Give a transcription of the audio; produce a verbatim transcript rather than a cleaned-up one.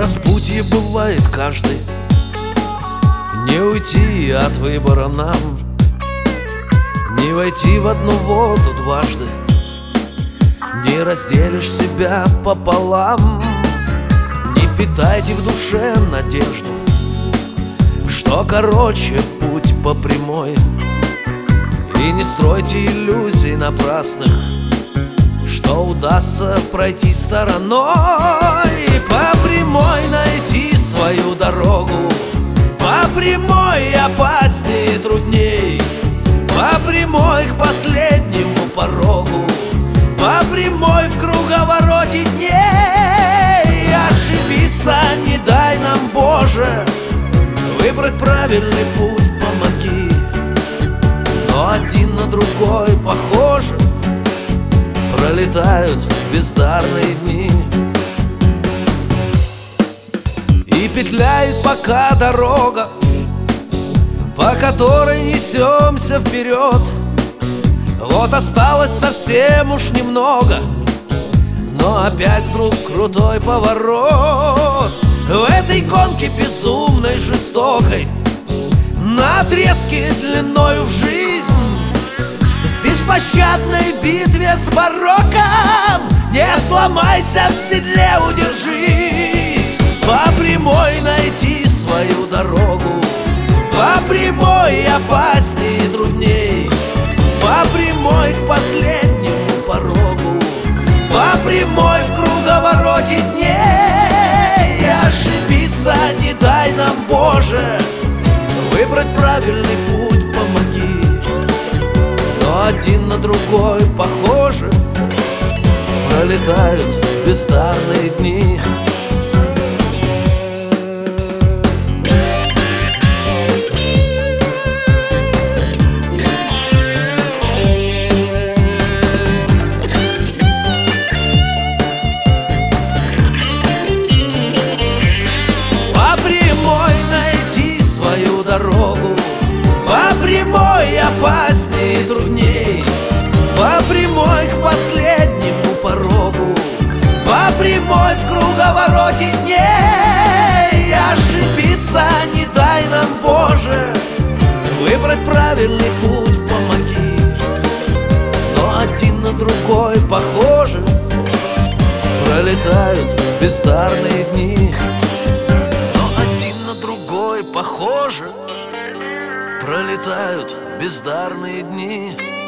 распутье бывает каждый, не уйти от выбора нам, не войти в одну воду дважды, не разделишь себя пополам. Не питайте в душе надежду, что короче путь по прямой, и не стройте иллюзий напрасных, что удастся пройти стороной. По прямой найти свою дорогу, по прямой опаснее и трудней, по прямой к последнему порогу, по прямой в круговороте дней. Ошибиться не дай нам, Боже, выбрать правильный путь помоги. Но один на другой похожи, пролетают бездарные дни. И петляет пока дорога, по которой несемся вперед. Вот осталось совсем уж немного, но опять вдруг крутой поворот. В этой гонке безумной, жестокой, на отрезке длиною в жизнь, в беспощадной битве с пороком, не сломайся в седле, удержись. По прямой найти свою дорогу, по прямой опаснее и трудней, по прямой к последнему порогу, по прямой в круговороте дней. Ошибиться не дай нам, Боже, выбрать правильный путь помоги. Но один на другой похожи, пролетают бездарные дни. Дорогу, по прямой опаснее и трудней, по прямой к последнему порогу, по прямой в круговороте дней. Ошибиться не дай нам, Боже, выбрать правильный путь помоги. Но один на другой похожи, пролетают бездарные дни. Похоже, пролетают бездарные дни.